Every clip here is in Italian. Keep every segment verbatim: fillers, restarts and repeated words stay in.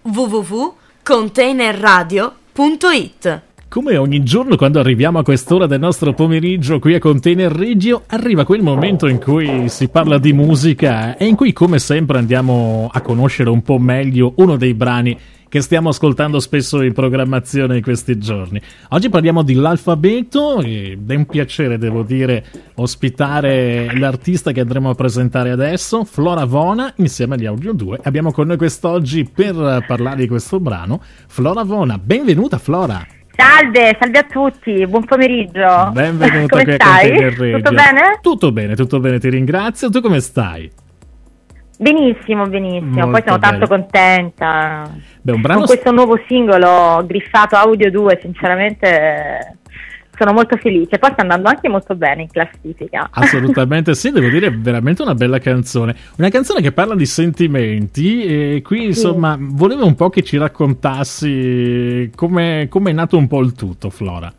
w w w punto container radio punto i t. Come ogni giorno quando arriviamo a quest'ora del nostro pomeriggio qui a Container Radio arriva quel momento in cui si parla di musica e in cui come sempre andiamo a conoscere un po' meglio uno dei brani che stiamo ascoltando spesso in programmazione in questi giorni. Oggi parliamo di L'Alfabeto ed è un piacere, devo dire, ospitare l'artista che andremo a presentare adesso, Flora Vona, insieme agli Audio due. Abbiamo con noi quest'oggi per parlare di questo brano Flora Vona. Benvenuta Flora! Salve, salve a tutti, buon pomeriggio. Benvenuta come qui a stai? Container Radio. Tutto bene? Tutto bene, tutto bene, ti ringrazio. Tu come stai? Benissimo, benissimo. Molto Poi sono bene. tanto contenta. Beh, un brano Con questo nuovo singolo griffato Audio due, sinceramente eh, sono molto felice. Poi sta andando anche molto bene in classifica. Assolutamente sì, devo dire, è veramente una bella canzone. Una canzone che parla di sentimenti e qui, insomma, volevo un po' che ci raccontassi come è nato un po' il tutto, Flora.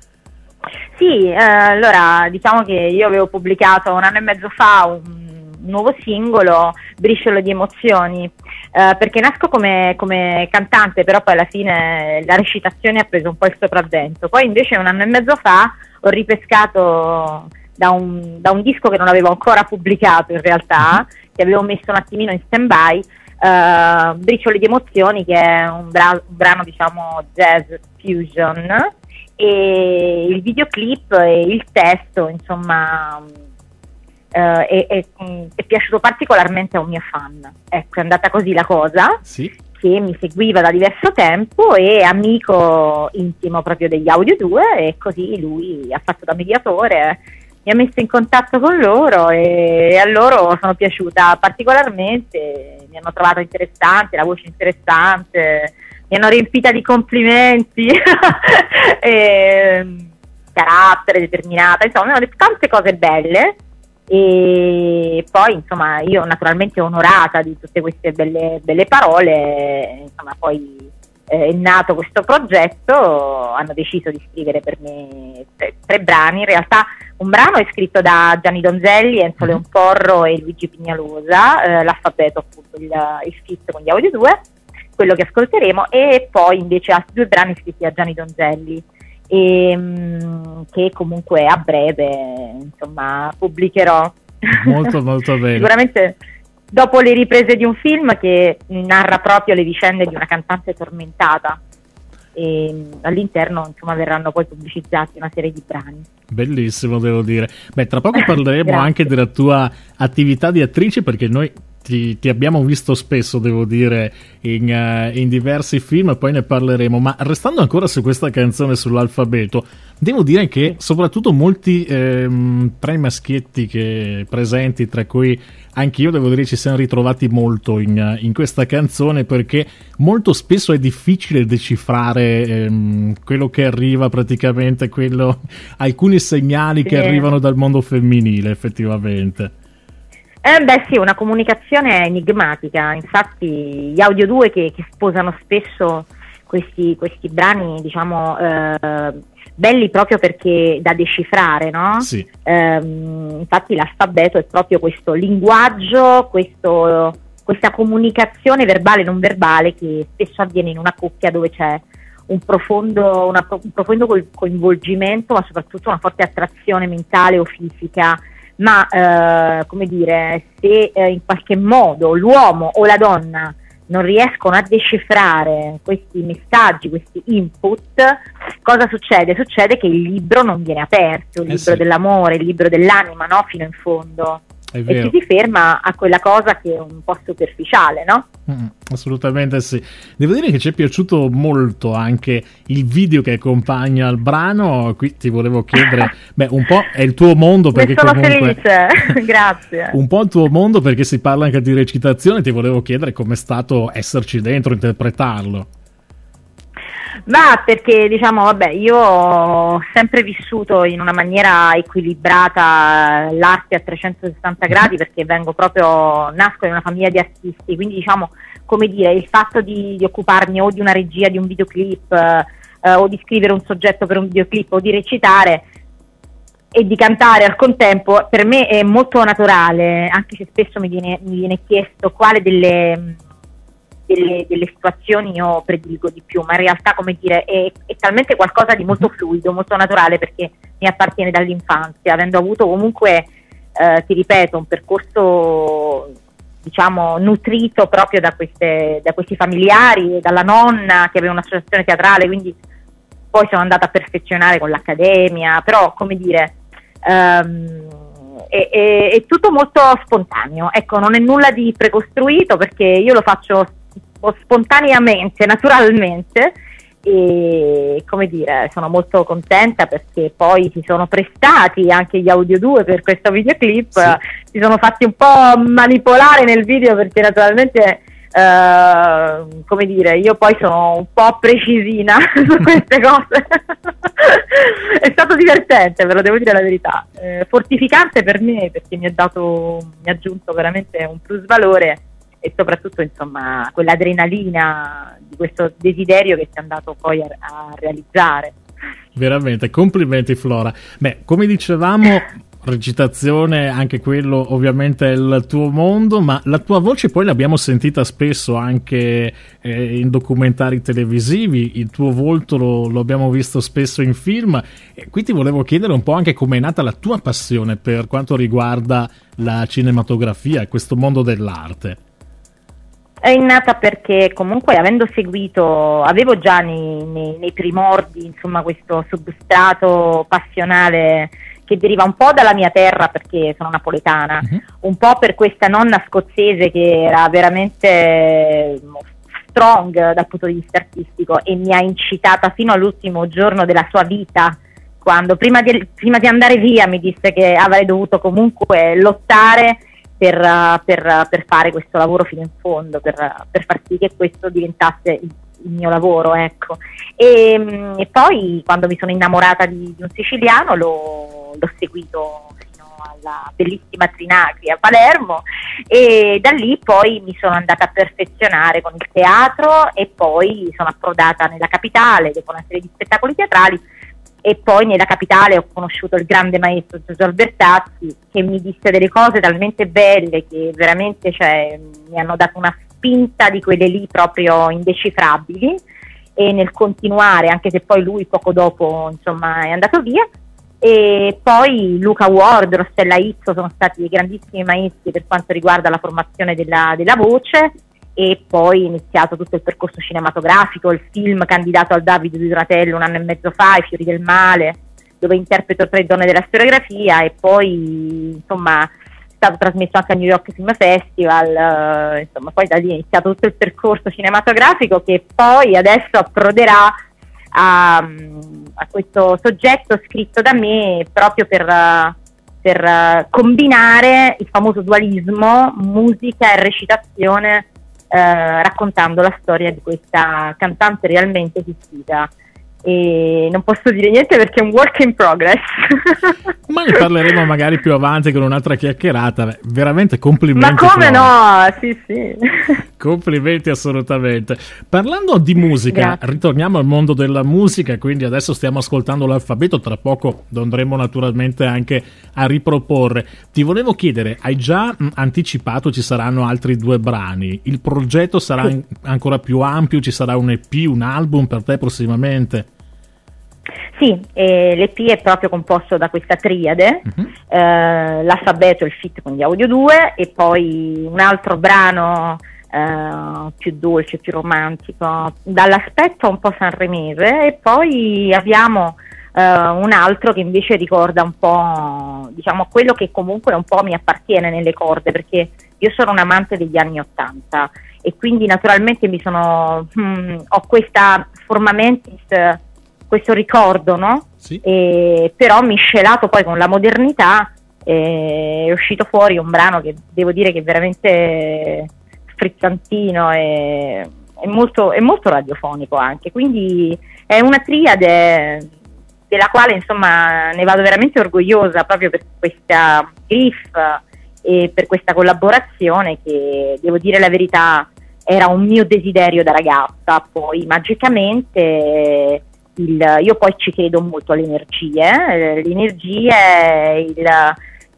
Sì, eh, allora diciamo che io avevo pubblicato un anno e mezzo fa un nuovo singolo, Briciolo di emozioni, eh, perché nasco come, come cantante, però poi alla fine la recitazione ha preso un po' il sopravvento. Poi invece un anno e mezzo fa ho ripescato da un, da un disco che non avevo ancora pubblicato in realtà, che avevo messo un attimino in stand-by, eh, Bricioli di emozioni, che è un, bra- un brano diciamo jazz fusion, e il videoclip e il testo insomma Uh, è, è, è piaciuto particolarmente a un mio fan. Ecco, è andata così la cosa, sì, che mi seguiva da diverso tempo e amico intimo proprio degli Audio due, e così lui ha fatto da mediatore, mi ha messo in contatto con loro e, e a loro sono piaciuta particolarmente, mi hanno trovato interessante, la voce interessante, mi hanno riempita di complimenti e, carattere determinata, insomma mi hanno detto tante cose belle. E poi insomma io naturalmente onorata di tutte queste belle, belle parole, insomma poi eh, è nato questo progetto, hanno deciso di scrivere per me tre, tre brani. In realtà un brano è scritto da Gianni Donzelli, Enzo Leon Porro e Luigi Pignalosa, eh, L'Alfabeto appunto il, il feat con gli Audio due, quello che ascolteremo, e poi invece altri due brani scritti da Gianni Donzelli, e, mh, che comunque a breve insomma pubblicherò. Molto molto bene. Sicuramente dopo le riprese di un film che narra proprio le vicende di una cantante tormentata, e all'interno insomma verranno poi pubblicizzati una serie di brani. Bellissimo, devo dire. Beh, tra poco parleremo anche della tua attività di attrice, perché noi ti, ti abbiamo visto spesso, devo dire, in, uh, in diversi film, poi ne parleremo. Ma restando ancora su questa canzone sull'alfabeto, devo dire che soprattutto molti ehm, tra i maschietti che presenti, tra cui anch'io, devo dire, ci siamo ritrovati molto in, in questa canzone, perché molto spesso è difficile decifrare ehm, quello che arriva, praticamente quello, alcuni segnali sì. che arrivano dal mondo femminile, effettivamente. Eh beh sì, una comunicazione enigmatica. Infatti gli Audio due che, che sposano spesso questi, questi brani, diciamo, eh, belli proprio perché da decifrare, no? Sì. Eh, infatti l'alfabeto è proprio questo linguaggio, questo, questa comunicazione verbale e non verbale che spesso avviene in una coppia dove c'è un profondo, una, un profondo coinvolgimento, ma soprattutto una forte attrazione mentale o fisica. Ma eh, come dire, se eh, in qualche modo l'uomo o la donna non riescono a decifrare questi messaggi, questi input, cosa succede? Succede che il libro non viene aperto, il eh libro sì. dell'amore, il libro dell'anima, no? Fino in fondo. È vero. E ci si ferma a quella cosa che è un po' superficiale, no? Mm, assolutamente sì. Devo dire che ci è piaciuto molto anche il video che accompagna il brano. Qui ti volevo chiedere, beh, un po' è il tuo mondo, perché ne sono comunque felice, grazie. Un po' il tuo mondo, perché si parla anche di recitazione. Ti volevo chiedere com'è stato esserci dentro, interpretarlo. Ma perché diciamo, vabbè, io ho sempre vissuto in una maniera equilibrata l'arte a trecentosessanta gradi, perché vengo proprio, nasco in una famiglia di artisti, quindi diciamo, come dire, il fatto di, di occuparmi o di una regia di un videoclip eh, o di scrivere un soggetto per un videoclip o di recitare e di cantare al contempo, per me è molto naturale, anche se spesso mi viene, mi viene chiesto quale delle delle, delle situazioni io prediligo di più, ma in realtà, come dire, è, è talmente qualcosa di molto fluido, molto naturale, perché mi appartiene dall'infanzia, avendo avuto comunque, eh, ti ripeto, un percorso, diciamo, nutrito proprio da, queste, da questi familiari, dalla nonna che aveva un'associazione teatrale, quindi poi sono andata a perfezionare con l'accademia, però, come dire, um, è, è, è tutto molto spontaneo, ecco, non è nulla di precostruito, perché io lo faccio spontaneamente, naturalmente, e, come dire, sono molto contenta perché poi si sono prestati anche gli Audio due per questo videoclip, sì. Si sono fatti un po' manipolare nel video, perché naturalmente, Uh, come dire, io poi sono un po' precisina su queste cose. È stato divertente, ve lo devo dire la verità, eh, fortificante per me, perché mi ha dato, mi ha aggiunto veramente un plus valore, e soprattutto, insomma, quell'adrenalina di questo desiderio che si è andato poi a, a realizzare. Veramente, complimenti Flora. Beh, come dicevamo, recitazione, anche quello ovviamente è il tuo mondo, ma la tua voce poi l'abbiamo sentita spesso anche eh, in documentari televisivi, il tuo volto lo, lo abbiamo visto spesso in film, e qui ti volevo chiedere un po' anche come è nata la tua passione per quanto riguarda la cinematografia e questo mondo dell'arte. È nata perché comunque, avendo seguito, avevo già nei, nei, nei primordi, insomma, questo substrato passionale che deriva un po' dalla mia terra, perché sono napoletana, uh-huh. un po' per questa nonna scozzese che era veramente strong dal punto di vista artistico, e mi ha incitata fino all'ultimo giorno della sua vita, quando prima di, prima di andare via mi disse che avrei dovuto comunque lottare per, per, per fare questo lavoro fino in fondo, per, per far sì che questo diventasse il, il mio lavoro, ecco. E, e poi, quando mi sono innamorata di, di un siciliano, lo, l'ho seguito fino alla bellissima Trinacri a Palermo, e da lì poi mi sono andata a perfezionare con il teatro, e poi sono approdata nella capitale dopo una serie di spettacoli teatrali. E poi nella capitale ho conosciuto il grande maestro Giorgio Albertazzi, che mi disse delle cose talmente belle che veramente, cioè, mi hanno dato una spinta di quelle lì proprio indecifrabili, e nel continuare, anche se poi lui poco dopo, insomma, è andato via. E poi Luca Ward, Rossella Izzo sono stati dei grandissimi maestri per quanto riguarda la formazione della, della voce. E poi è iniziato tutto il percorso cinematografico, il film candidato al David di Donatello un anno e mezzo fa, I fiori del male, dove interpreto tre donne della storiografia, e poi, insomma, è stato trasmesso anche al New York Film Festival, eh, insomma, poi da lì è iniziato tutto il percorso cinematografico, che poi adesso approderà a, a questo soggetto scritto da me proprio per, per combinare il famoso dualismo musica e recitazione, Eh, raccontando la storia di questa cantante realmente esistita. E non posso dire niente perché è un work in progress. Ma ne parleremo magari più avanti con un'altra chiacchierata. Beh, veramente complimenti. Ma come Flora. no? Sì, sì. Complimenti assolutamente. Parlando di musica, Grazie. Ritorniamo al mondo della musica, quindi adesso stiamo ascoltando l'alfabeto, tra poco lo andremo naturalmente anche a riproporre. Ti volevo chiedere, hai già mh, anticipato ci saranno altri due brani? Il progetto sarà sì. ancora più ampio? Ci sarà un E P, un album per te prossimamente? Sì, eh, l'E P è proprio composto da questa triade, uh-huh. eh, l'alfabeto, il feat con gli Audio due, e poi un altro brano eh, più dolce, più romantico, dall'aspetto un po' sanremese, e poi abbiamo eh, un altro che invece ricorda un po', diciamo, quello che comunque un po' mi appartiene nelle corde, perché io sono un amante degli anni Ottanta, e quindi naturalmente mi sono hmm, ho questa forma mentis, questo ricordo, no? Sì. E, però miscelato poi con la modernità, eh, è uscito fuori un brano che devo dire che è veramente frizzantino e è molto, è molto radiofonico anche, quindi è una triade della quale, insomma, ne vado veramente orgogliosa, proprio per questa griff e per questa collaborazione che, devo dire la verità, era un mio desiderio da ragazza. Poi magicamente il, io poi ci credo molto alle energie, eh, le energie, il,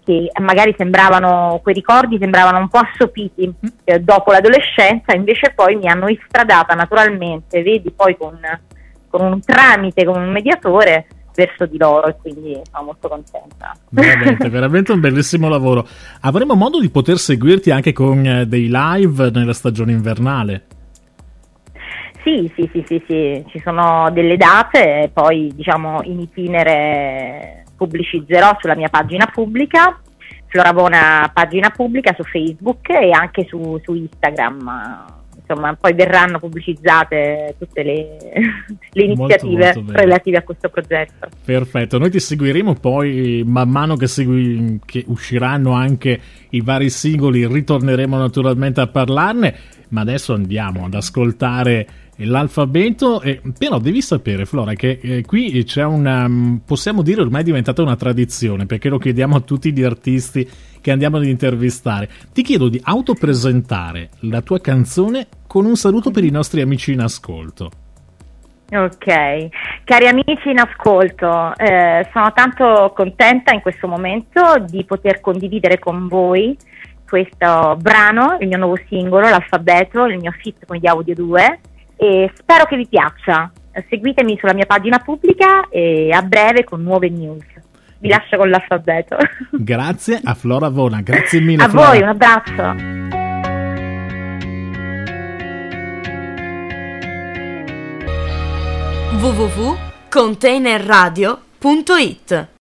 che magari sembravano, quei ricordi sembravano un po' assopiti eh, dopo l'adolescenza, invece poi mi hanno istradata naturalmente, vedi, poi con, con un tramite, con un mediatore, verso di loro, e quindi sono molto contenta. Veramente, veramente un bellissimo lavoro. Avremo modo di poter seguirti anche con eh, dei live nella stagione invernale? Sì, sì, sì, sì, sì, ci sono delle date, poi diciamo in itinere pubblicizzerò sulla mia pagina pubblica, Floravona pagina pubblica su Facebook e anche su, su Instagram. Insomma, poi verranno pubblicizzate tutte le, le iniziative molto, molto relative a questo progetto. Perfetto, noi ti seguiremo poi man mano che, segui, che usciranno anche i vari singoli, ritorneremo naturalmente a parlarne, ma adesso andiamo ad ascoltare l'alfabeto. E, però devi sapere, Flora, che eh, qui c'è una, possiamo dire ormai è diventata una tradizione, perché lo chiediamo a tutti gli artisti che andiamo ad intervistare. Ti chiedo di autopresentare la tua canzone con un saluto per i nostri amici in ascolto. Ok, cari amici in ascolto, eh, sono tanto contenta in questo momento di poter condividere con voi questo brano, il mio nuovo singolo, l'alfabeto, il mio feat con gli Audio due, e spero che vi piaccia. Seguitemi sulla mia pagina pubblica e a breve con nuove news. Vi lascio con l'alfabeto. Grazie a Flora Vona, grazie mille. A Flora. voi, un abbraccio. w w w punto container radio punto it